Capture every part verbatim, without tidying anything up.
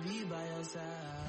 be by your side.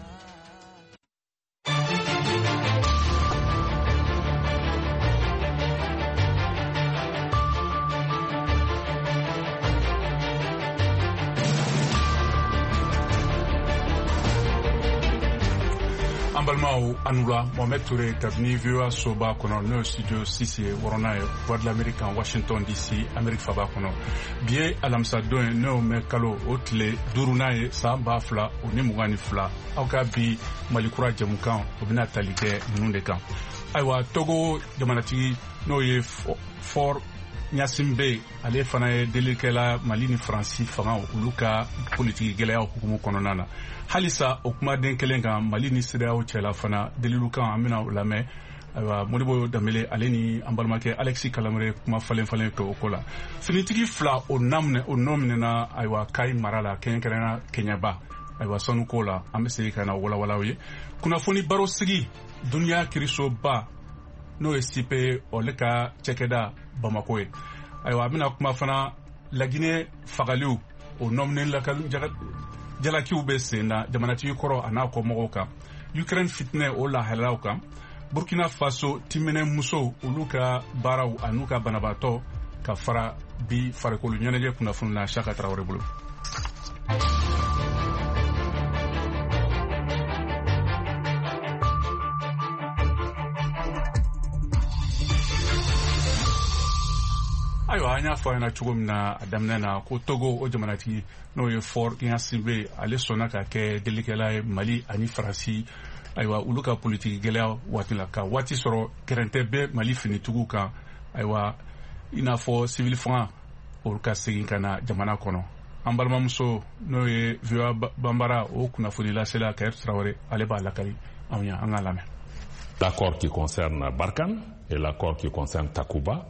Ambalmao Anula Mohamed Touré kabini V O A soba kono no studio six worona voix de l'Amérique en Washington D C Amérique faba kono bien alamsa don no me kalo otle durunaye sa ba fla oni mugani fla awka bi malikura jamukan obina talige nunde kan aywa Togo jamanati no ye for Nyasimbe ale fana ye delikela Malini Franci fanga uluka politique gelaya hukumu kononana halisa okuma den kelen kan Malini Sidao chela fana delilukan amina ulame aywa modibo damele aleni ambalmake Alexis Kalamre kuma falen falen to okola finitigi fla o namne o nomne na aywa kai marala kenkerena Kenyaba aywa sonu kola amese kana wala wala we kuna foni baro sigi dunya kiriso ba no esipe oleka chekeda Bamako aywa amina kuma fana la Guinée fagaliu o nomne la kal jalaki ube senda jamanati koro anako mogoka Ukraine fitne o la halauka Burkina Faso timene muso uluka barau anuka banabato ka fara bi farakolu nyeneje kuna funna Shaka Traoré bulu ayo anya fo na chugum na adamna na ko Togo o jamanati no ye for Nyasimbe ale sona ka ke delikela Mali ani Franci aywa uluka politique gelea watila ka wati soro kerente be Mali fini tugu ka aywa ina fo civil franc uluka sigin kana jamana kono ambalma muso no ye V O A bambara o kuna funi la sela ka Traoré ale ba lakari awnya angalame. L'accord qui concerne Barkhane et l'accord qui concerne Takuba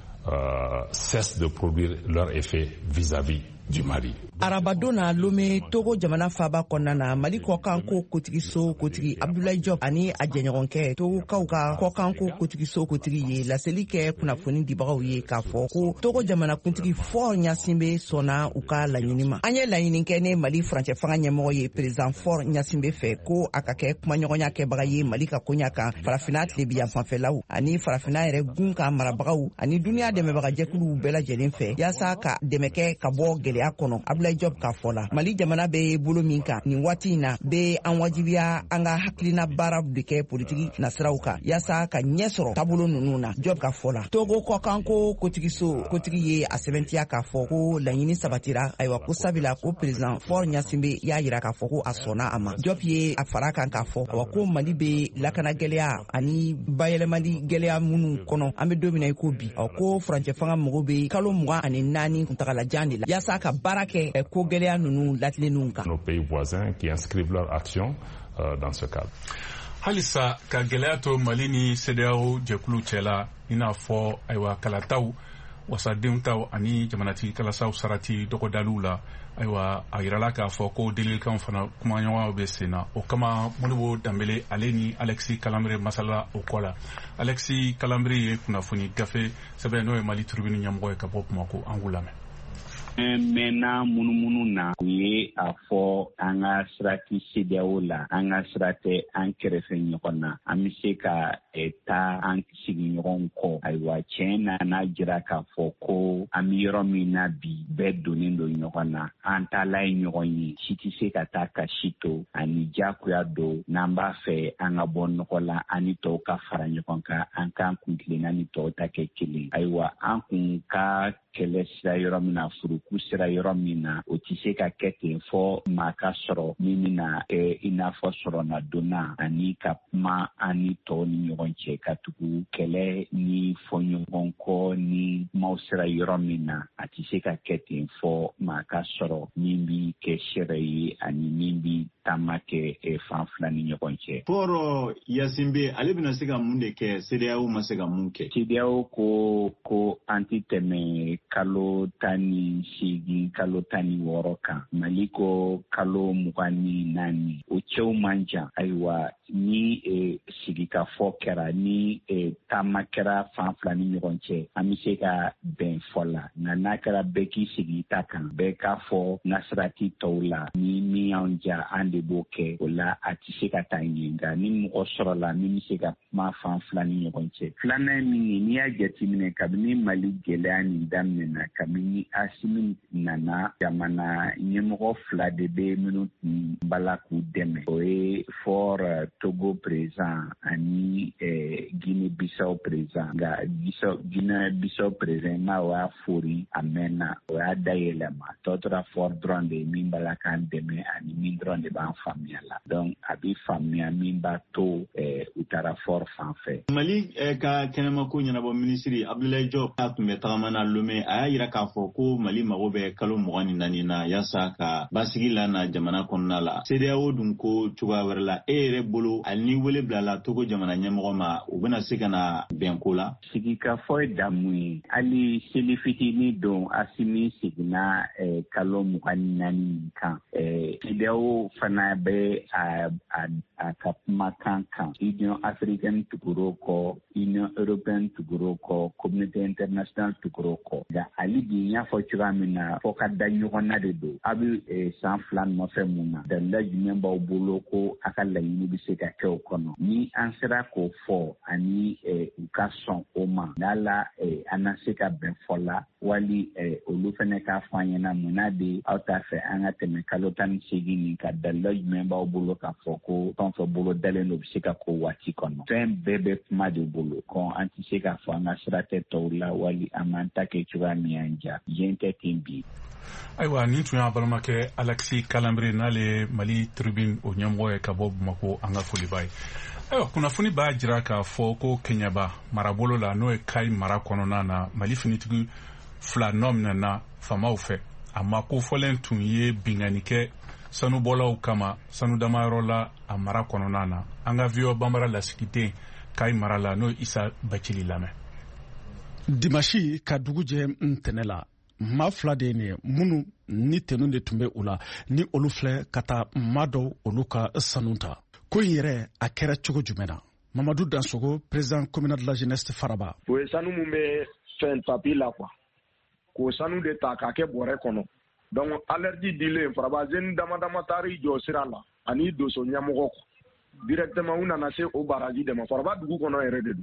Euh, cessent de produire leur effet vis-à-vis du Mali. Arabadona Lome Togo jamana faba konana Mali kokanko kotigi so kotigi Abdoulaye Diop ani ajenyoronke Togo kauka kokanko kotigi so kotigi ye la selike kuna foni dibagaw ye ka fɔ ko Togo jamana kuntigi fort Nyasimbe sona uka la nyinima anye la nyininke ne Mali français fanga nyemɔgɔ ye président fort Nyasimbe fɛ ko akake kuma ɲɔgɔnya kɛbaga ye Mali ka konya kan farafina tile bi fanfɛlaw ani farafina yɛrɛ gun ka marabagaw ani dunia dɛmɛbaga jɛkulu bɛɛ lajɛlen fɛ yasa ka dɛmɛkɛ ka bɔ gɛlɛya kɔnɔ Abdoulaye Diop ka fɔ la Mali jamana bɛ bolo min kan nin waati in na bɛ an wajibiya an ka hakilina baara de kɛ politiki nasiraw kan yasa ka ɲɛ sɔrɔ taabolo ninnu na Diop ka fɔ la Togo kɔkanko kotigi so kotigi ye a sɛbɛntiya k'a fɔ ko laɲini sabatira ayiwa ko sabila ko président fort Nyasimbe y'a yira k'a fɔ ko a sɔnna a ma Diop ye a fara kan k'a fɔ awa ko Mali bɛ lakana gɛlɛya ani bayɛlɛmali gɛlɛya minnu kɔnɔ an bɛ don min na i ko bi aw ko furancɛ fanga mɔgɔw bɛ kalo mugan ani naani kuntagalajan de la yasa ka baara kɛ ko gɛlɛya ninnu latilenninw kan. Nos pays voisins qui inscrivent leur action euh, dans ce cadre. Halisa ka gɛlɛya to Mali ni C D A O jɛkulu cɛla i n'a fɔ ayiwa kalataw wasadenw taw ani jamanatigi kalasaw sarati dɔgɔdaliw la ayiwa a yirala k'a fɔ ko delilikanw fana kumaɲɔgɔnw bɛ sen na o kama Modibo Dambele ale ni Alexis Kalamre masala o kɔ la Alexis Kalamre ye kunnafoni gafe sɛbɛn n'o ye Mali tribune ɲɛmɔgɔ ye ka bɔ Bamako an k'u lamɛn. Mena munumunu na u ye a fɔ an ka sirati C D A O la an ka sira tɛ an kɛrɛfɛ ɲɔgɔn na an bɛ se ka taa an sigiɲɔgɔn kɔ ayiwa tiɲɛ na n'a jira k'a fɔ ko an bɛ yɔrɔ min na bi bɛɛ donnen don ɲɔgɔn na an taala ye ɲɔgɔn ye si tɛ se ka taa ka si to ani diyagoya don n'an b'a fɛ an ka bɔ nɔgɔ la an ni tɔw ka fara ɲɔgɔn kan an k'an kun tilenna ni tɔw ta kɛ kelen ayiwa an kun ka kɛlɛ sira yɔrɔ min na furuku sira yɔrɔ min na o tɛ se ka kɛ ten fɔ maa ka sɔrɔ min bɛna kɛ i n'a fɔ sɔrɔna donna ani ka kuma an ni tɔw ni ɲɔgɔn cɛ ka tugu kɛlɛ ni fɔɲɔgɔn kɔ ni kumaw sira yɔrɔ min na a tɛ se ka kɛ ten fɔ maa ka sɔrɔ min bɛ kɛ sɛbɛ ye ani min bɛ taama kɛ fan fila ni ɲɔgɔn cɛ. Poro Yasimbe ale bɛna se ka mun de kɛ C D A O ma se ka mun kɛ? C D A O ko ko an tɛ tɛmɛ kalo tan ni seegin kalo tan ni wɔɔrɔ kan. Mali ko kalo mugan ni naani. O cɛw man jan. Ayiwa ni e, sigikafɔ kɛra ni e, taama kɛra fan fila ni ɲɔgɔn cɛ an bɛ se ka bɛn fɔ la. Nka n'a kɛra bɛɛ k'i sigi ta kan bɛɛ k'a fɔ nasirati tɔw la ni min y'an ja an de b'o kɛ o la a tɛ se ka taa ɲɛ nka ni mɔgɔ sɔrɔ la min bɛ se ka kuma fan fila ni ɲɔgɔn cɛ. Filanan min ye n'i y'a jateminɛ kabini Mali gɛlɛya nin daminɛna kabini Asimi nana jamana ɲɛmɔgɔ fila de bɛ minnu tun bala k'u dɛmɛ. O ye fɔr Togo président ani Guinée Bissau président nka Guinée Bissau président ma o y'a fori a mɛnna o y'a dayɛlɛma tɔ tora fɔr dɔrɔn de ye min bala k'an dɛmɛ ani min dɔrɔn de b'an faamuya la donc a bɛ faamuya min b'a to u taara fɔr fan fɛ. Mali ka kɛnɛma ko ɲɛnabɔ minisiri Abdoulaye Diop a tun bɛ tagamana Lomé a y'a jira k'a fɔ ko Mali mago bɛ kalo mugan ni naani na yaasa ka basigi la na jamana kɔnɔna la. C D A O dun ko cogoya wɛrɛ la e yɛrɛ bolo hali ni wele bilala Togo jamana ɲɛmɔgɔ ma u bɛna se ka na bɛnko la. Sigikafɔ ye damu ye hali seli fitinin don Asimi seginna kalo mugan ni naani kan. C D A O fana bɛ a ka kumakan kan Union Africaine tugura kɔ Union Européenne tugura kɔ Communauté Internationale tugura kɔ nka hali bi n y'a fɔ cogoya min na fɔ ka da ɲɔgɔn na de don a bɛ san fila nɔfɛ mun na dalila jumɛn b'aw bolo ko a ka laɲini bɛ se ka kɛ o kɔnɔ ni an sera k'o fɔ ani u ka sɔn o ma n'ala an na se ka bɛn fɔ la wali olu fana k'a fɔ an ɲɛna mun na de aw t'a fɛ an ka tɛmɛ kalo tan ni seegin nin ka dalila jumɛn b'aw bolo k'a fɔ ko fɛn fɛn bolo dalen do bɛ se ka ko waati kɔnɔ fɛn bɛɛ bɛ kuma de bolo kɔn an tɛ se k'a fɔ an ka sira tɛ tɔw la wali an m'an ta kɛ cogoya min y'an ja diɲɛ tɛ ten bi. Ayiwa nin tun y'a balimakɛ Alexis Kalanbiri n'ale Mali Tribune o ɲɛmɔgɔ ye ka bɔ Bamako an ka foli b'a ye. Ayiwa kunnafoni b'a jira k'a fɔ ko Keɲaba marabolo la n'o ye Kayi mara kɔnɔna na Mali finitigi fila nɔ minɛna famaw fɛ a ma kofɔlen tun ye binganikɛ sanubɔlaw kama sanu damayɔrɔ la a mara kɔnɔna na an ka V O A Banbara lasigiden Kayi mara la n'o Isa Bacili lamɛn. Dimanche ka dugu jɛ ntɛnɛ la maa fila de ye minnu ni tɛnɛn de tun bɛ u la ni olu filɛ ka taa maa dɔw olu ka sanu ta ko in yɛrɛ a kɛra cogo jumɛn na Mamadou Dansogo président communal de la jeunesse Faraba. O ye sanu mun bɛ fɛn papier la quoi k'o sanu de ta k'a kɛ bɔrɛ kɔnɔ donc alerji dilen Faraba jeune dama dama taari jɔ sira la ani doso ɲɛmɔgɔ directement u nana se o baraji de ma Faraba dugu kɔnɔ yɛrɛ de don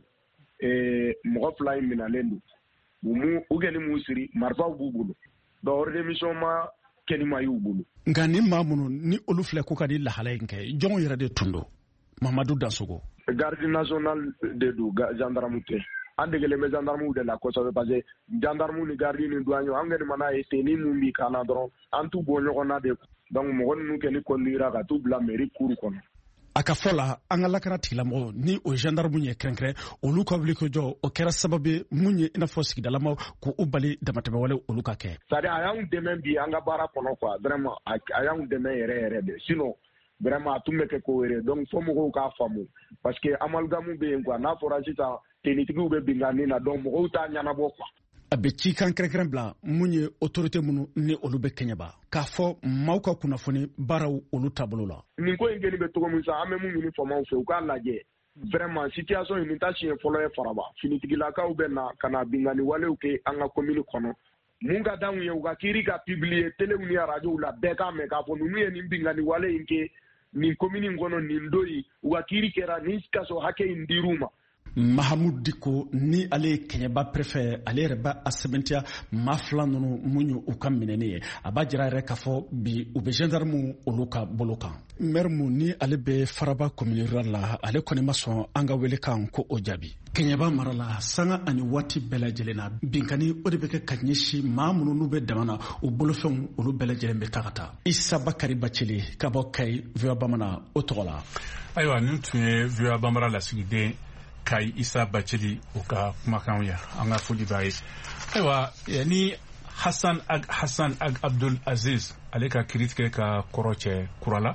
ee mɔgɔ fila in minalen don mu u gɛni mu siri marifaw b'u bolo donc hors d'émission ma kɛnima y'u bolo nka ni maa minnu ni olu filɛ ko ka di lahala in kɛ jɔnw yɛrɛ de tun don Mamadou Dansogo. Garde nationale de do gendarme tɛ an degelen bɛ gendarmew de la kosɛbɛ parce que gendarmew ni garde ni douanier an kɛni mana ye teni mun bi kana dɔrɔn an t'u bɔ ɲɔgɔn na de donc mɔgɔ ninnu kɛni conduira ka t'u bila mairie cour kɔnɔ. A ka fɔ la an ka lakana tigilamɔgɔ ni o gendarme ye kɛrɛnkɛrɛn olu ka wuli ko jɔ o kɛra sababu mun ye i n'a fɔ sigidalamaw k'u bali damatɛmɛwale olu ka kɛ. C'est à dire a y'anw dɛmɛ bi an ka baara kɔnɔ quoi vraiment a y'anw dɛmɛ yɛrɛ yɛrɛ de sinon vraiment a tun bɛ kɛ ko wɛrɛ donc fo mɔgɔw k'a faamu parce que amalgame bɛ yen quoi n'a fɔra sisan tenitigiw bɛ binganni na donc mɔgɔw t'a ɲɛnabɔ quoi. A bɛ cikan kɛrɛnkɛrɛn bila mun ye autorité minnu ni olu bɛ Keɲaba k'a fɔ maaw ka kunnafoni baaraw olu taabolo la. Nin ko in kɛli bɛ cogo min sa an bɛ mun ɲini famaw fɛ u k'a lajɛ vraiment situation in nin ta siɲɛ fɔlɔ ye Faraba finitigilakaw bɛ na ka na binganni walew kɛ an ka commune kɔnɔ mun ka d'anw ye u ka kiiri ka publier telew ni radios la bɛɛ k'a mɛn k'a fɔ ninnu ye nin binganni wale in kɛ nin commune in kɔnɔ nin don in u ka kiiri kɛra nin kaso hakɛ in dir'u ma. Mahamud Diko ni ale ye Keɲaba préfet ale yɛrɛ b'a sɛbɛntiya maa fila ninnu mun ye u ka minɛni ye a b'a jira yɛrɛ k'a fɔ bi u bɛ gendarme olu ka bolo kan. Maire mun ni ale bɛ Faraba commune rurale la ale kɔni ma sɔn an ka wele kan ko o jaabi. Keɲaba mara la sanga ani waati bɛɛ lajɛlen na binkani o de bɛ kɛ ka ɲɛsin maa minnu n'u bɛ dama na u bolofɛnw olu bɛɛ lajɛlen bɛ taa ka taa. Isa Bakari Bacili ka bɔ Kayi V O A Bamanan o tɔgɔ la. Ayiwa nin tun ye V O A Banbara lasigiden Kayi Isa Bacili o ka kumakanw ye an ka foli b'a ye. Ayiwa ni Hassan Ag Hassan Ag Abdul Aziz ale ka kiiri tigɛ ka kɔrɔ cɛ kura la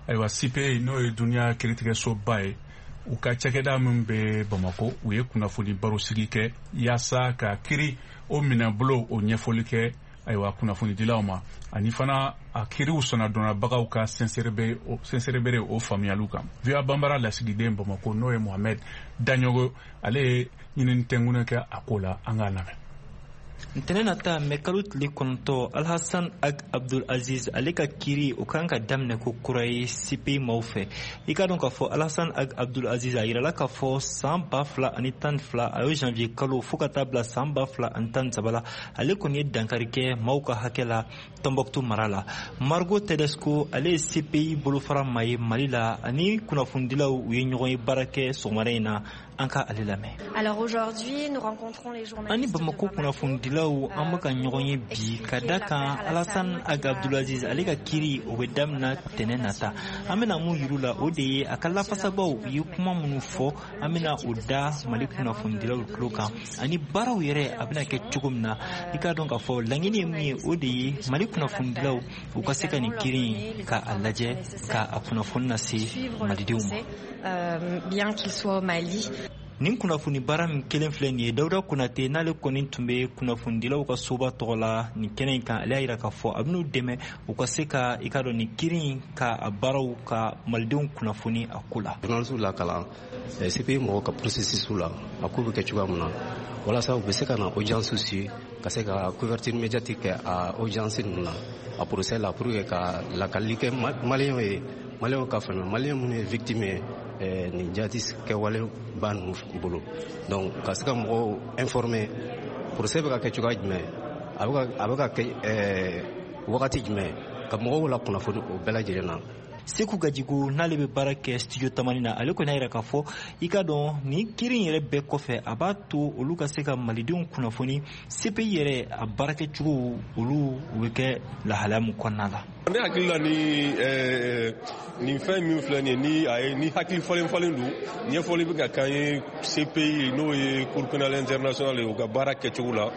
ayiwa C P I n'o ye duniya kiiritigɛsoba ye u ka cakɛda min bɛ Bamako u ye kunnafoni baro sigi kɛ yaasa ka kiiri o minɛbolo o ɲɛfɔli kɛ ayiwa kunnafoni dilaw ma ani fana a kiiriw sɔnnadɔnnabagaw ka sɛnsɛrɛbere o faamuyaliw kan. V O A banbara lasigiden Bamako n'o ye Mohamed Daɲogo ale ye ɲinini tɛnkunɛ kɛ a ko la an k'a lamɛn. ntɛnɛn nata mɛ kalo tile kɔnɔntɔ Alhassan Ag Abdul Aziz ale ka kiiri o kan ka daminɛ ko kura ye C P I maaw fɛ. I ka dɔn k'a fɔ Alhassan Ag Abdul Aziz a yirala k'a fɔ san ba fila ani tan fila a ye janvier kalo fo ka taa bila san ba fila ani tan saba la ale kɔni ye dankari kɛ maaw ka hakɛ la Tombouctou mara la. Margot Tedesco ale ye C P I bolofara maa ye Mali la ani kunnafonidilaw u ye ɲɔgɔn ye baara kɛ sɔgɔmada in na an ka ale lamɛn. Alors aujourd'hui nous rencontrons les journalistes. Ani Bamako kunnafonidilaw an bɛ ka ɲɔgɔn ye bi ka da kan Alhassan Ag Abdul Aziz ale ka kiiri o bɛ daminɛ tɛnɛn nata. An bɛna mun yiru la o de ye a ka lafasabaw ye kuma minnu fɔ an bɛna o da Mali kunnafonidilaw tulo kan ani baaraw yɛrɛ a bɛna kɛ cogo min na. I ka dɔn k'a fɔ laɲini ye mun ye o de ye Mali kunnafonidilaw u ka se ka nin kiiri in ka a lajɛ ka a kunnafoni lase malidenw ma. Euh, bien qu'il soit au Mali. Nin kunnafoni baara min kelen filɛ nin ye Dawuda Konate n'ale kɔni tun bɛ kunnafonidilaw ka soba tɔgɔ la nin kɛnɛ in kan ale y'a yira k'a fɔ a bɛn'u dɛmɛ u ka se ka i ka dɔn nin kiiri in ka a baaraw ka malidenw kunnafoni a ko la. Journaliste la kalan C P I mɔgɔw ka processus la a ko bɛ kɛ cogoya min na walasa u bɛ se ka na audience si ka se ka couverture médiatique kɛ a audience ninnu na a procès la pour que ka lakali kɛ maliyɛnw ye maliyɛnw ka faamuya maliyɛn minnu ye victime ye nin jaati kɛwale b'a ninnu bolo donc ka se ka mɔgɔw informer procès bɛ ka kɛ cogoya jumɛn a bɛ ka kɛ wagati jumɛn ka mɔgɔw la kunnafoni o bɛɛ lajɛlen na. Seku Gajigo n'ale bɛ baara kɛ studio tamani na ale kɔni y'a yira k'a fɔ i ka dɔn nin kiiri in yɛrɛ bɛɛ kɔfɛ a b'a to olu ka se ka malidenw kunnafoni C P I yɛrɛ a baarakɛcogo olu u bɛ kɛ lahalaya min kɔnɔna la. Ne hakili la ni nin fɛn min filɛ nin ye ni a ye ni hakili falen falen don ɲɛfɔli bɛ ka k'an ye C P I n'o ye Cour pénale internationale ye u ka baara kɛcogo la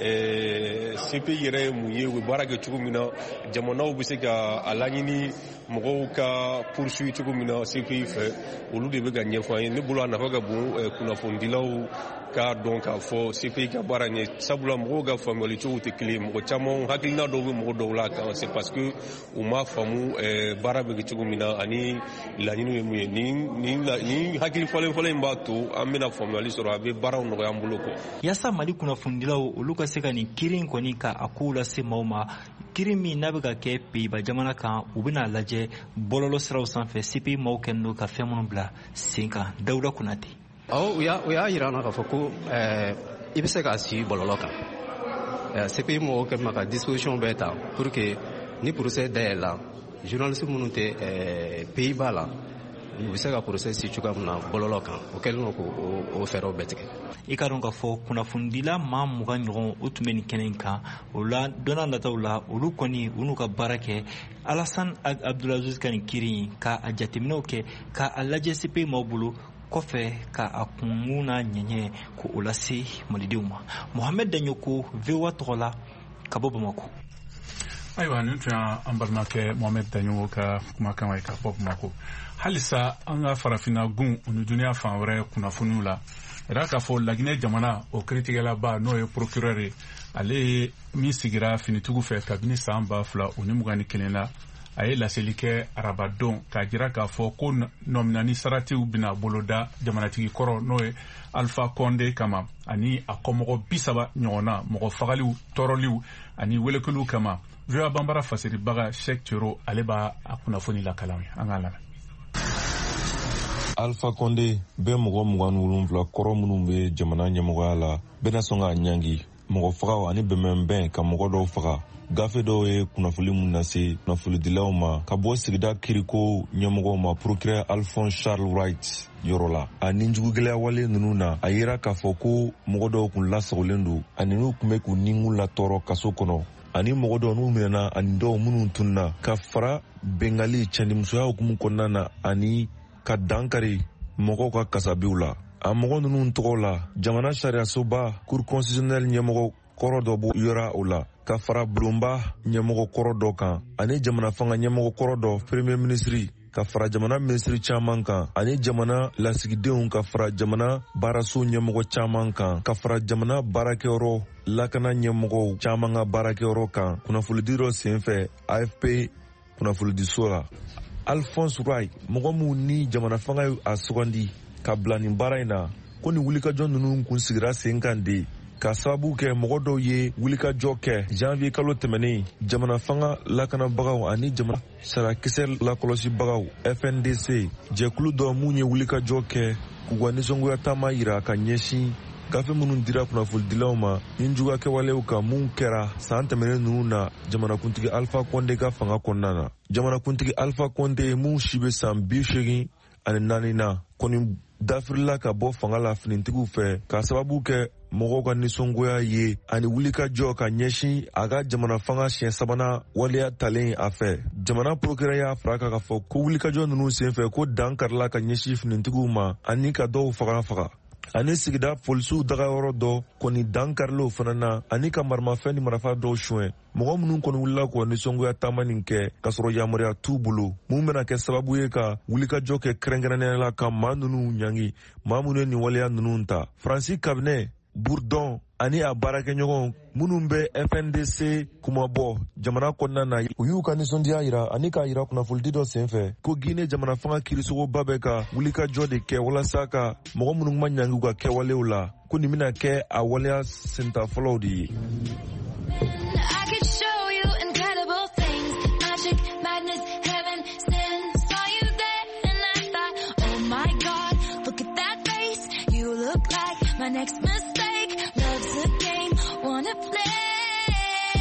C P I yɛrɛ ye mun ye u bɛ baara kɛ cogo min na jamanaw bɛ se ka a laɲini mɔgɔw ka poursuit cogo min na C P I fɛ olu de bɛ ka ɲɛfɔ an ye ne bolo a nafa ka bon kunnafonidilaw k'a dɔn k'a fɔ C P I ka baara ɲɛ sabula mɔgɔw ka faamuyali cogo tɛ kelen mɔgɔ caman hakilina dɔw bɛ mɔgɔ dɔw la kan c'est parce que u ma faamu baara bɛ kɛ cogo min na ani laɲini ye mun ye ni hakili falen falen in b'a to an bɛna faamuyali sɔrɔ a bɛ baaraw nɔgɔya an bolo kɔ. Yaasa Mali kunnafonidilaw olu ka se ka nin kiiri in kɔni ka a kow lase maaw ma kiiri min n'a bɛ ka kɛ Pays-Bas jamana kan u bɛna lajɛ bɔlɔlɔ siraw sanfɛ C P I maaw kɛlen don ka fɛn minnu bila sen kan. Dawuda Konate. Awɔ u y'a yira an na k'a fɔ ko i bɛ se k'a sigi bɔlɔlɔ kan C P I mɔgɔw kɛ ma ka disposition bɛɛ ta pour que ni procès dayɛlɛla journaliste minnu tɛ Pays-Bas la u bɛ se ka procès si cogoya min na bɔlɔlɔ kan o kɛlen don k'o fɛɛrɛw bɛɛ tigɛ. I ka dɔn k'a fɔ kunnafonidila maa mugan ɲɔgɔn o tun bɛ nin kɛnɛ in kan o la don n'a nataw la olu kɔni u n'u ka baara kɛ Alhassan Ag Abdul Aziz ka nin kiiri in ka a jateminɛw kɛ ka a lajɛ C P I maaw bolo kɔfɛ ka a kunmu n'a ɲɛɲɛ k'o lase malidenw ma. Mohamed Daɲoko V O A tɔgɔ la ka bɔ Bamako. Ayiwa nin tun y'an balimakɛ Mohamed Daɲoko ka kumakan ye ka bɔ Bamako. Halisa an ka farafinna gun o ni duniya fan wɛrɛ kunnafoniw la era k'a fɔ Laginɛ jamana o kiiritigɛlaba n'o ye procureur ye ale ye min sigira finitigiw fɛ kabini san ba fila o ni mugan ni kelen la a ye laseli kɛ arabadon k'a jira k'a fɔ ko nɔminani saratiw bɛna boloda jamanatigi kɔrɔ n'o ye Alpha Condé kama ani a kɔmɔgɔ bi saba ɲɔgɔnna mɔgɔ fagaliw tɔɔrɔliw ani welekeliw kama. V O A banbara fasiribaga Sheikh Tiro ale b'a a kunnafoni lakalan an k'a lamɛn. Alpha Condé bɛ mɔgɔ mugan ni wolonwula kɔrɔ minnu bɛ jamana ɲɛmɔgɔya la bɛna sɔn k'a ɲangi mɔgɔ fagaw ani bɛnbɛnbɛn ka mɔgɔ dɔw faga. Gafe dɔw ye kunnafoni mun lase kunnafonidilaw ma ka bɔ sigida kiriko ɲɛmɔgɔw ma procureur Alphonse Charles Wright yɔrɔ la a ni jugugɛlɛya wale ninnu na a yira k'a fɔ ko mɔgɔ dɔw kun lasagolen don ani n'u kun bɛ k'u ninkun latɔrɔ kaso kɔnɔ ani mɔgɔ dɔw n'u minɛna ani dɔw minnu tunna ka fara bengali cɛnnimusoya hukumu kɔnɔna na ani ka dankari mɔgɔw ka kasabiw la. A mɔgɔ ninnu tɔgɔ la jamana sariyasoba cour constitutionnelle ɲɛmɔgɔ kɔrɔ dɔ b'o yɔrɔ o la ka fara bulonba ɲɛmɔgɔ kɔrɔ dɔ kan ani jamana fanga ɲɛmɔgɔ kɔrɔ dɔ premier ministre ka fara jamana minisiri caman kan ani jamana lasigidenw ka fara jamana baaraso ɲɛmɔgɔ caman kan ka fara jamana baarakɛyɔrɔ lakana ɲɛmɔgɔw caman ka baarakɛyɔrɔ kan kunnafolidi dɔ senfɛ A F P kunnafonidiso la. Alphonse Rai mɔgɔ minnu ni jamana fanga ye a sugandi ka bila nin baara in na ko ni wulikajɔ ninnu kun sigira sen kan de ka sababu kɛ mɔgɔ dɔw ye wulikajɔ kɛ janvier kalo tɛmɛnen jamana fanga lakanabagaw ani jamana sarakisɛ lakɔlɔsibagaw F N D C jɛkulu dɔ mun ye wulikajɔ kɛ k'u ka nisɔngoya taama yira ka ɲɛsin gafe minnu dira kunnafonidilaw ma ni juguya kɛwalew kan mun kɛra san tɛmɛnen ninnu na jamanakuntigi Alpha Condé ka fanga kɔnɔna na. Jamanakuntigi Alpha Condé mun si bɛ san bi seegin ani naani na kɔni dafirila ka bɔ fanga la finitigiw fɛ ka sababu kɛ mɔgɔw ka nisɔngoya ye ani wulikajɔ ka ɲɛsin a ka jamana fanga siɲɛ sabanan waleya talen a fɛ. Jamana procureur y'a fara kan ka fɔ ko wulikajɔ ninnu senfɛ ko dan karila ka ɲɛsin finitigiw ma ani ka dɔw faga faga ani sigida polisiw dagayɔrɔ dɔ kɔni dan karilew fana na ani ka maramafɛn ni marifa dɔw suɲɛ. Mɔgɔ minnu kɔni wulila k'o nisɔngoya taama nin kɛ ka sɔrɔ yamaruya t'u bolo mun bɛna kɛ sababu ye ka wulikajɔ kɛ kɛrɛnkɛrɛnnenya la ka maa ninnu ɲangi maa minnu ye nin waleya ninnu ta. Faransi kabinɛ Bourdon ani a baarakɛɲɔgɔn minnu bɛ F N D C kumabɔ jamana kɔnɔna na u y'u ka nisɔndiya yira ani k'a yira kunnafolidi dɔ senfɛ ko Guinée jamana fanga kirisogoba bɛ ka wulikajɔ de kɛ walasa ka mɔgɔ minnu ma ɲangi u ka kɛwalew la ko nin bɛna kɛ a waleya senta fɔlɔw de ye. My next mistake, love's a game, wanna play.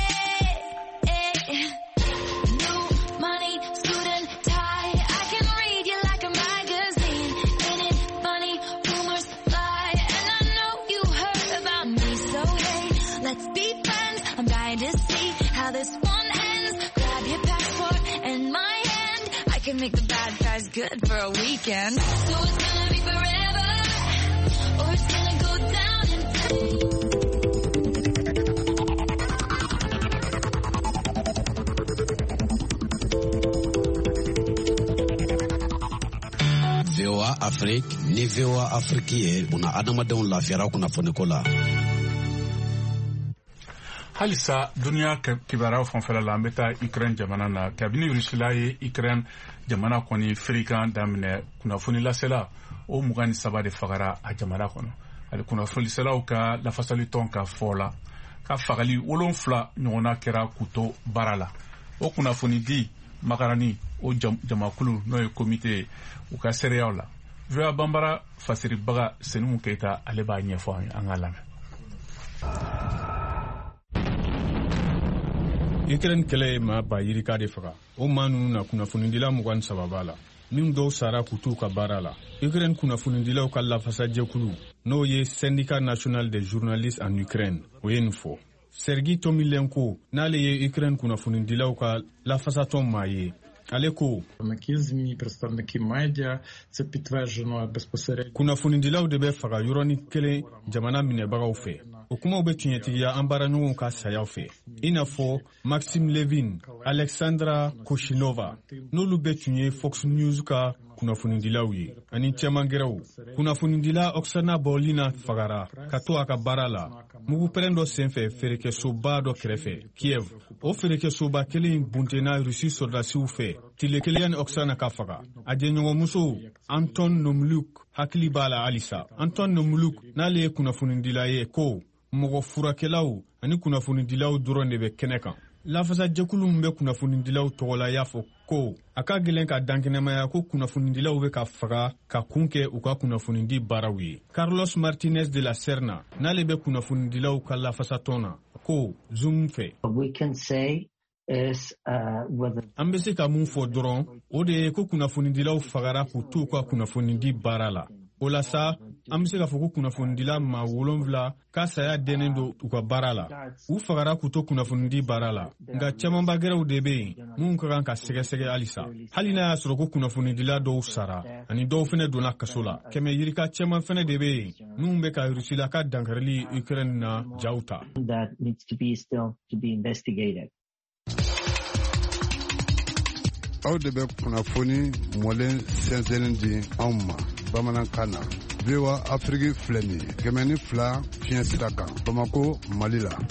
New money, suit and tie, I can read you like a magazine. Ain't it funny, rumors fly, and I know you heard about me. So hey, let's be friends, I'm dying to see how this one ends. Grab your passport and my hand, I can make the bad guys good for a weekend. So it's gonna be forever, or it's gonna go down in V O A Afrique ni V O A Afrique ye una adamadenw lafiyara kunnafoniko la. halisa duniya kibaraw fanfɛla la an bɛ taa Ukraine jamana na kabini Rusila ye Ukraine jamana kɔni firikan daminɛ kunnafoni lasela o mugan ni saba de fagara a jamana kɔnɔ. Ali kunnafonilaselaw ka lafasali tɔn ka fɔ la ka fagali wolonfila ɲɔgɔnna kɛra k'u to baara la. O kunnafoni di makarani o jamakulu n'o ye komite u ka seereyaw la. V O A banbara fasiribaga Senimu Keyita ale b'a ɲɛfɔ an ka lamɛn. Ukraine kɛlɛ ye maa ba yirika de faga. O maa ninnu na kunnafonidila mugan ni saba b'a la. Min dɔw sara k'u t'u ka baara la. Ukraine kunnafonidilaw ka lafasajɛkulu n'o ye Syndicat National des Journalistes en Ukraine o ye nin fɔ. Sergei Tomilenko n'ale ye Ukraine kunnafonidilaw ka lafasatɔn maa ye. Ale ko kunnafonidilaw de bɛ faga yɔrɔnin kelen jamana minɛbagaw fɛ. O kumaw bɛ tiɲɛtigiya an baaraɲɔgɔnw ka sayaw fɛ. I n'a fɔ Maxime Levin, Alexandra Koshinova n'olu bɛɛ tun ye Fox News ka kunnafonidilaw ye ani cɛman gɛrɛw. Kunnafonidila Oksana Bolina fagara ka to a ka baara la mugupɛrɛn dɔ senfɛ feerekɛsoba dɔ kɛrɛfɛ Kiev. O feerekɛsoba kelen buntenna Rusi sɔrdasiw fɛ tile kelen yani Oksana ka faga. A jɛɲɔgɔnmuso Anton Nomluk hakili b'a la halisa. Anton Nomluk n'ale ye kunnafonidila ye ko mɔgɔ furakɛlaw ani kunnafonidilaw dɔrɔn de bɛ kɛnɛ kan. Lafasajɛkulu min bɛ kunnafonidilaw tɔgɔ la y'a fɔ ko a ka gɛlɛn ka dankɛnɛmaya ko kunnafonidilaw bɛ ka faga ka kun kɛ u ka kunnafonidi baaraw ye. Carlos Martinez de la Serna n'ale bɛ kunnafonidilaw ka lafasatɔn na ko Zoom fɛ. An bɛ se ka mun fɔ dɔrɔn o de ye ko kunnafonidilaw fagara k'u t'u ka kunnafonidi baara la. O la sa an bɛ se ka fɔ ko kunnafonidila maa wolonwula ka saya dɛnnen don u ka baara la. U fagara k'u to kunnafonidi baara la. Nka camanba gɛrɛw de bɛ yen mun ka kan ka sɛgɛsɛgɛ halisa. Hali n'a y'a sɔrɔ ko kunnafonidila dɔw sara ani dɔw fana donna kaso la. Kɛmɛ yirika cɛman fana de bɛ yen mun bɛ ka Rusila ka dankarili Ukraine na jaw ta. aw de bɛ kunnafoni mɔlen sɛnsɛnni di anw ma bamanankan na. V O A Afrique filɛ nin ye kɛmɛ ni fila fiɲɛ sira kan Bamako Mali la.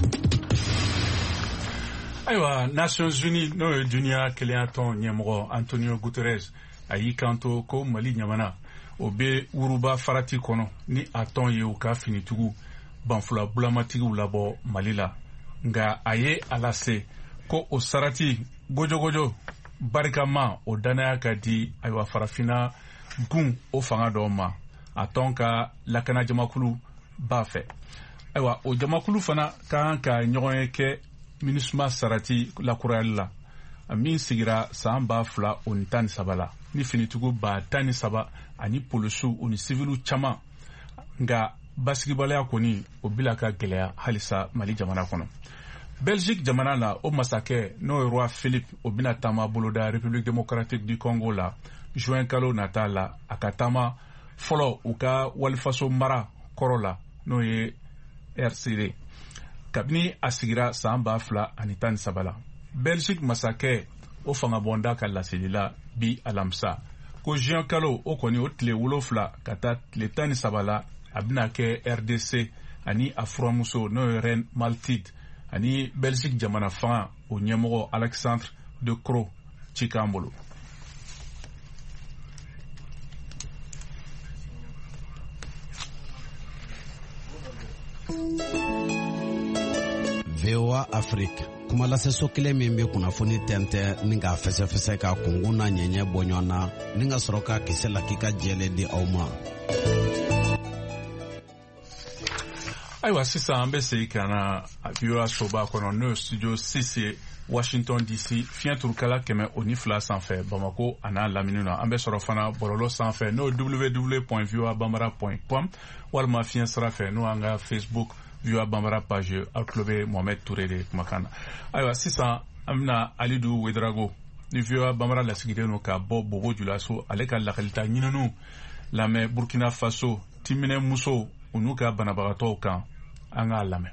Ayiwa Nations Unies n'o ye duniya kelenya tɔn ɲɛmɔgɔ Antonio Guterres a y'i kanto ko Mali ɲamana o bɛ wuruba farati kɔnɔ ni a tɔn ye u ka finitugu banfula bulamatigiw labɔ Mali la nka a ye a lase ko o sarati gojogojo barikama o danaya ka di ayiwa farafina gun o fanga dɔw ma a tɔn ka lakana jamakulu b'a fɛ ayiwa o jamakulu fana kan ka ɲɔgɔn ye kɛ MINUSMA sarati lakurayali la a min sigira san ba fila o ni tan ni saba la ni finitugu ba tan ni saba ani polisiw o ni sivilu caman nka basigibaliya kɔni o bila ka gɛlɛya halisa Mali jamana kɔnɔ. Belgique jamana la o masakɛ n'o ye roi Philippe o bɛna taama boloda République démocratique du Congo la juin kalo nata la a ka taama fɔlɔ u ka walifaso mara kɔrɔ la n'o ye R C D kabini a sigira san ba fila ani tan ni saba la. Belgique masakɛ o fangabɔnda ka laseli la bi alamisa ko juin kalo o kɔni o tile wolonfila ka taa tile tan ni saba la a bɛna kɛ R D C ani a furamuso n'o ye Reine Maltide ani Belgique jamana fanga o ɲɛmɔgɔ Alexandre de Croo ci k'an bolo. V O A Afrique kuma laseso kelen min bɛ kunnafoni tɛntɛn ni k'a fɛsɛfɛsɛ ka kungun n'a ɲɛɲɛ bɔ ɲɔgɔn na ni ka sɔrɔ ka kisɛ la k'i ka jɛlen di aw ma. Ayiwa sisan an bɛ segin ka na V O A soba kɔnɔ n'o ye studio six ye Washington D C fiɲɛ turukala kɛmɛ o ni fila sanfɛ Bamako a n'a lamini na an bɛ sɔrɔ fana bɔlɔlɔ sanfɛ n'o ye w w w point v o a bambara point com walima fiɲɛ sira fɛ n'o an ka Facebook V O A Bambara page aw tulo bɛ Mohamed Touré de kumakan na. Ayiwa sisan an bɛna Alidu Wedrago ni V O A Bambara lasigilen don ka bɔ Bogo Julaso ale ka lakalita ɲininiw lamɛn Burkina Faso timinɛ muso u n'u ka banabagatɔw kan an k'a lamɛn.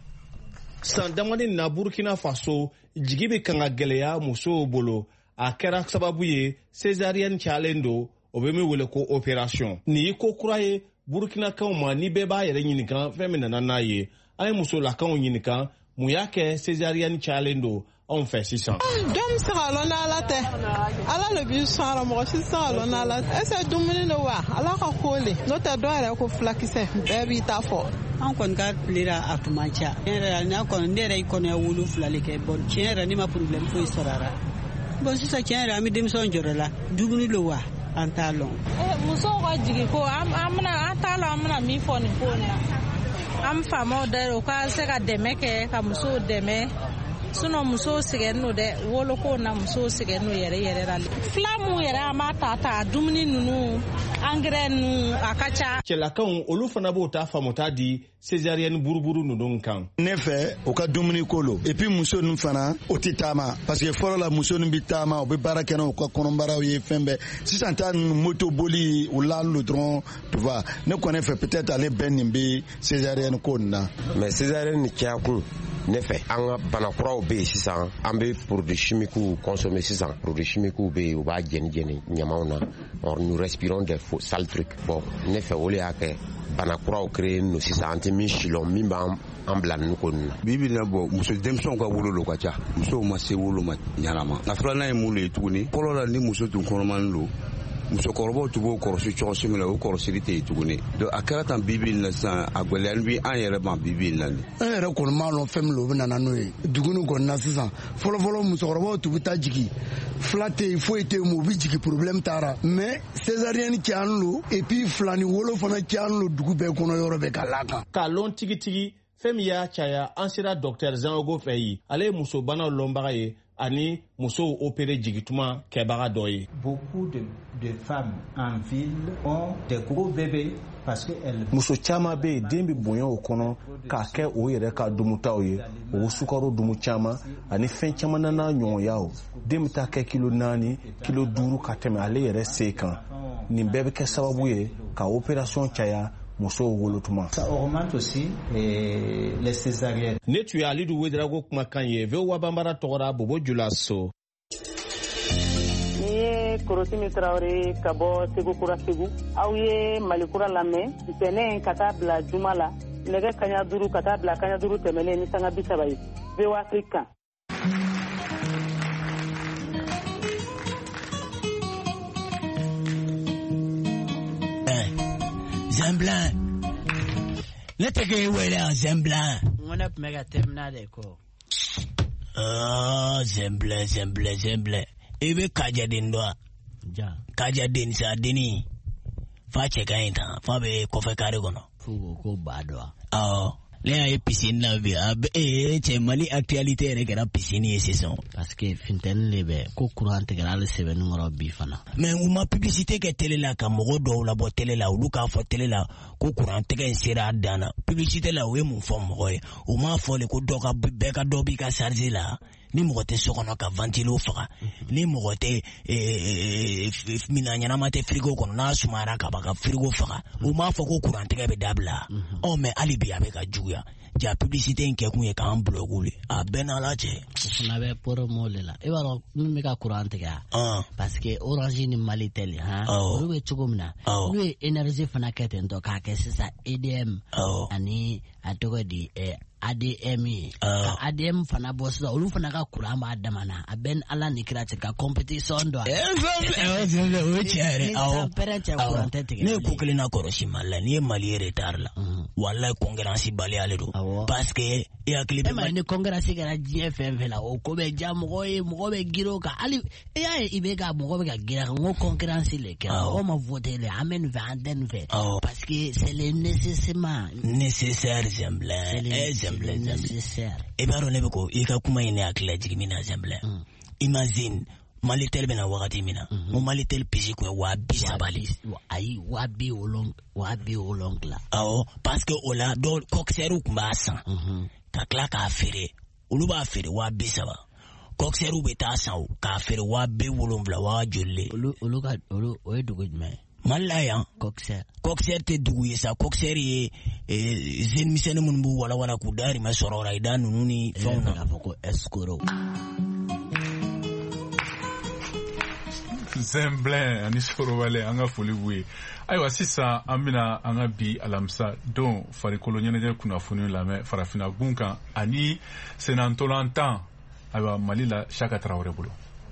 San damani na Burkina Faso jigi bɛ kan ka gɛlɛya musow bolo a kɛra sababu ye césarienne cayalen don o bɛ min wele ko opération. Nin ye ko kura ye Burkinakaw ma ni bɛɛ b'a yɛrɛ ɲininka fɛn min nana n'a ye. An ye musolakaw ɲininka mun y'a kɛ césarienne cayalen don anw fɛ sisan. Dɔm se ka lɔn n'Ala tɛ Ala le b'i sɔn a la mɔgɔ si se ka lɔn n'Ala tɛ est-ce que dumuni de wa Ala ka ko le n'o tɛ dɔw yɛrɛ ko fulakisɛ bɛɛ b'i ta fɔ. An kɔni ka tilera a tun man ca tiɲɛ yɛrɛ la n'a kɔni ne yɛrɛ kɔnɔya wolonfila le kɛ bon tiɲɛ yɛrɛ ne ma problème foyi sɔrɔ a la bon sisan tiɲɛ yɛrɛ an bɛ denmisɛnw jɔrɔ la dumuni le wa an t'a lɔn. Musow ka jigi ko an bɛna an t'a lɔn an bɛna min fɔ nin ko in na. An faamaw da u ka se ka dɛmɛ kɛ ka musow dɛmɛ sinon musow sɛgɛn n'o dɛ woloko na musow sɛgɛn n'o yɛrɛ yɛrɛ la fila mun yɛrɛ an b'a ta ta dumuni ninnu engrais ninnu a ka ca. Cɛlakaw olu fana b'o ta faamuta di césarienne buruburu ninnu kan. Ne fɛ o ka dumuni ko lo et puis muso ninnu fana o tɛ taama parce que fɔlɔ la muso ninnu bɛ taama u bɛ baara kɛ n'u ka kɔnɔbaraw ye fɛn bɛɛ sisan ta ninnu moto boli u la lo dɔrɔn tu vois ne kɔni fɛ peut-être ale bɛɛ nin bɛ césarienne ko nin na. mais césarienne ni caya kun ne fɛ an ka banakuraw bɛ yen sisan an bɛ produits chimiques consommer sisan produits chimiques bɛ yen u b'a jɛni jɛni ɲamaw na or nous respirons des sales trucs bon ne fɛ o de y'a kɛ banakuraw créé no sisan an tɛ min si lɔn min b'an an bila ninnu ko ninnu na. bibi na bɔ muso denmisɛnw ka wolo ka ca musow ma se wolo ma ɲanama a filanan ye mun de ye tuguni fɔlɔ la ni muso tun kɔnɔmanen don musokɔrɔbaw tun b'o kɔrɔsi cogosi min na o kɔrɔsili tɛ yen tuguni donc a kɛra tan bibi in na sisan a gwɛlɛyali bi an yɛrɛ ma bibi in na ni. an yɛrɛ kɔni m'a lɔn fɛn min o bɛ nana n'o ye duguni kɔni na sisan fɔlɔfɔlɔ musokɔrɔbaw tun bɛ taa jigin fila tɛ yen foyi tɛ yen mu u bɛ jigin problème taara mais césarienne cayalen don et puis filani wolo fana cayalen don dugu bɛɛ kɔnɔ yɔrɔ bɛɛ ka lakan. k'a lɔn tigitigi fɛn min y'a caya an sera docteur Zangogo fɛ yen ale ye musobanaw lɔnbaga ye ani musow opéré jigituma kɛbaga dɔ ye. Beaucoup de, de femmes en ville ont des gros bébés parce que elles. Muso caman bɛ yen den bɛ bonya o kɔnɔ k'a kɛ o yɛrɛ ka dumutaw ye o sukaro dumu caman ani fɛn caman n'a ɲɔgɔnyaw den bɛ taa kɛ kilo naani kilo duuru ka tɛmɛ ale yɛrɛ se kan nin bɛɛ bɛ kɛ sababu ye ka opération caya musow wolotuma. Ça augmente aussi eh, les césariennes. Ne tun ye Alidu Wedrago kumakan ye V O A Bambara tɔgɔra Bobo Julaso. Korosimi Traoré ka bɔ Segu Kura Segu. Aw ye Malikura lamɛn ntɛnɛn ka taa bila juma la nɛgɛ kaɲa duuru ka taa bila kaɲa duuru tɛmɛnen ni sanga bi saba ye. V O A Afrique. Zemblan. Ne tege wele Zemblan. Ngona pmega termina de ko. Ah, Zemblan, Zemblan, Zemblan. Ebe kaja din doa. Ja. Kaja din sa dini. Fa cheka inta. Fa be kofe kare kono. Fugo ko badwa. Oh. Le ay piscine na bi ab eh che mali actualité re gara piscine saison parce que finten lebe ko courant integral seven ngoro bi fana mais uma publicité ke télé la ka mogo do la bo télé la ulu ka fo télé la ko courant integral sera dana publicité la we mun fo mogo e uma fo le ko do ka be ka do bi ka charger la ni mogo te sokono ka ventilo faga ni mogo te eh mina nyana mate frigo kono na sumara ka ba ka frigo faga uma fo ko courant integral be dabla oh mais alibi avec juya ja publicité nke kunye ka amblogule a benalaje funa be pour molela e baro mi ka courant ga parce que Orange ni Malitel ha o be chugumna lui énergie fana kete ndo ka ke sisa E D M ani atogo di eh A D M ka A D M fana bossa olu fana ka kurama adamana aben ala ni krati ka competition do eh zemble o chere aw ne kukele na koroshi mala ni mali retard la wallahi concurrence bali ale do parce que ya clip ma ni concurrence gara G F M la o ko be jam go e mo be giro ka ali ya ibe ga mo be ga gira ngo concurrence le ka o ma voter le amen vanden ve parce que c'est le nécessairement nécessaire zemble nécessaire e baro ne beko e ka kuma ine akla jigimina zemble imagine Malitel bena wakati mina mo Malitel pisi ko wa bisa bali ayi wa bi olong wa bi olong la awo parce que ola do coxeru kumasa ka kla ka fere ulu ba fere wa bisa ba coxeru beta saw ka fere wa be wolong bla wa jolle ulu ulu ka ulu o edugo me malaya coxer coxer te dugu yesa coxer ye zen misene mun bu wala wala ku dari ma sorora ida nununi fauna foko escoro Zemblan ani sorowale anga folibuye aywa sisa amina anga bi alamsa don farikolo nyenege kuna funu lame farafina gunkan ani senantolantan aywa malila shaka Traoré bolo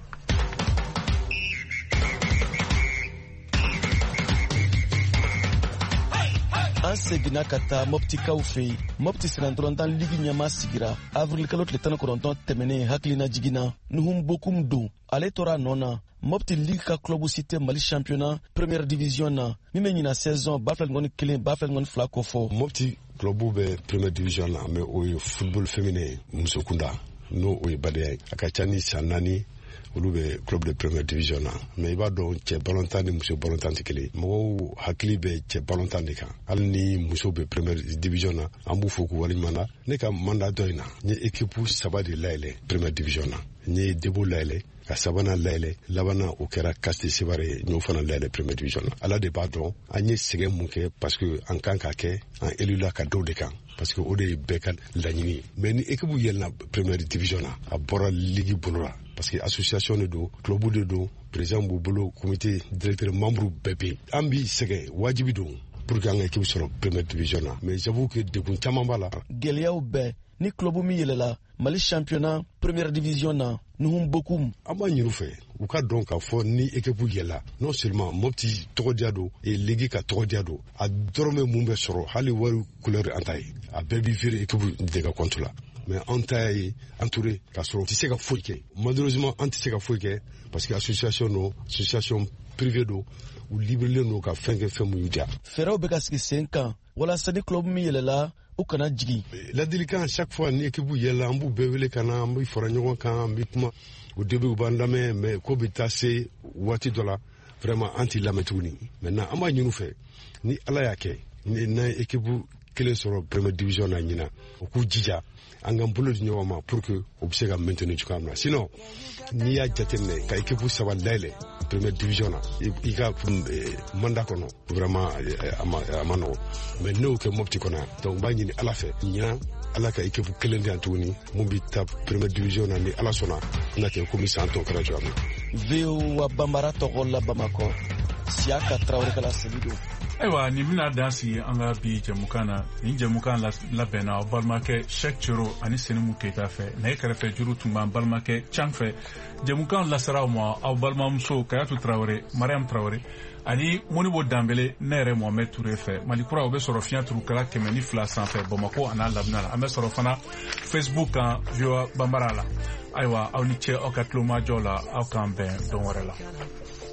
an seginna ka taa moptikaw fɛ yen mopti senantolantan ligi ɲɛma sigira avril kalo tile tan ni kɔnɔntɔn tɛmɛnen hakilina jiginna nuhun bokum don ale tora nɔ na mopti ligue ka club si tɛ mali championnat première division na min bɛ ɲina saison ba fila ni kɔni kelen ba fila ni kɔni fila ko fɔ mopti club bɛ première division na mais o ye football féminin musokunda n'o o ye badenya ye a ka ca ni san naani olu bɛ club de première division na mais i b'a dɔn cɛ ballontan ni muso ballontan tɛ kelen mɔgɔw hakili bɛ cɛ ballontan de kan hali ni muso bɛ première division na an b'u fo k'u waleɲuman na ne ka mandat dɔ in na n ye équipe saba de layɛlɛ première division na n ye debo layɛlɛ ka sabanan layɛlɛ labanan o kɛra Kasti Sevare ye n y'o fana layɛlɛ première division na ala de b'a dɔn an ye sɛgɛn mun kɛ parce que an kan ka kɛ an élula ka dɔw de kan parce que o de ye bɛɛ ka laɲini ye mais ni équipe yɛlɛna première division na a bɔra ligue bolo la parce que association de do club de do président b'u bolo comité directeur membre bɛɛ bɛ an b'i sɛgɛn wajibi don pour que an ka équipe sɔrɔ première division na mais j'avoue que degun caman b'a la gɛlɛyaw bɛɛ ni club min yɛlɛla mali championnat première division na nuhun bokum an b'a ɲin'u fɛ u ka dɔn k'a fɔ ni équipe yɛlɛla non seulement mopti tɔgɔdiya don et ligue ka tɔgɔdiya don a dɔrɔmɛ mun bɛ sɔrɔ hali wari couleur an ta ye a bɛɛ bi feere équipe de ka compte la mais an ta ye entouré k'a sɔrɔ tɛ se ka foyi kɛ malheureusement an tɛ se ka foyi kɛ parce que association don association privée don u librelen don ka fɛn kɛ fɛn mun y'u diya fɛɛrɛw bɛ ka sigi sen kan walasa ni club min yɛlɛla u kana jigi ladilikan chaque fois ni équipe yɛlɛla an b'u bɛɛ wele ka na an bɛ fara ɲɔgɔn kan an bɛ kuma au début u b'an lamɛn mais ko bɛ taa se waati dɔ la vraiment an t'i lamɛn tuguni maintenant an b'a ɲin'u fɛ ni ala y'a kɛ ni n'an ye équipe kelen sɔrɔ première division na ɲina u k'u jija an k'an bolo di ɲɔgɔn ma pour que u bɛ se ka maintenir cogoya min na sinon n'i y'a jateminɛ ka équipe saba dayɛlɛ première division na i ka mandat kɔnɔ vraiment a ma a ma nɔgɔ mais n'o kɛ Mopti kɔnɔ yan donc n b'a ɲini Ala fɛ ɲina Ala ka équipe kelen di yan tuguni mun bɛ taa première division na ni Ala sɔnna n ka kɛ komi san tɔ kɛra cogoya min na. V O A Bambara tɔgɔ la Bamakɔ Siaka Traoré kala Selido. Ayiwa nin bɛna dan sigi an ka bi jɛmukan na nin jɛmukan labɛnna aw balimakɛ Sɛk Coro ani Senimu Keyita fɛ nɛgɛ kɛrɛfɛ juru tun b'an balimakɛ Can fɛ jɛmukan lasera aw ma aw balimamuso Kayatu Traoré Mariam Traoré ani Modibo Danbele ne yɛrɛ Mohamed Touré fɛ Malikura o bɛ sɔrɔ fiɲɛ turukala kɛmɛ ni fila sanfɛ Bamako a n'a lamina la an bɛ sɔrɔ fana Facebook kan V O A Bambara la ayiwa aw ni ce aw ka tulomajɔ la aw k'an bɛn don wɛrɛ la.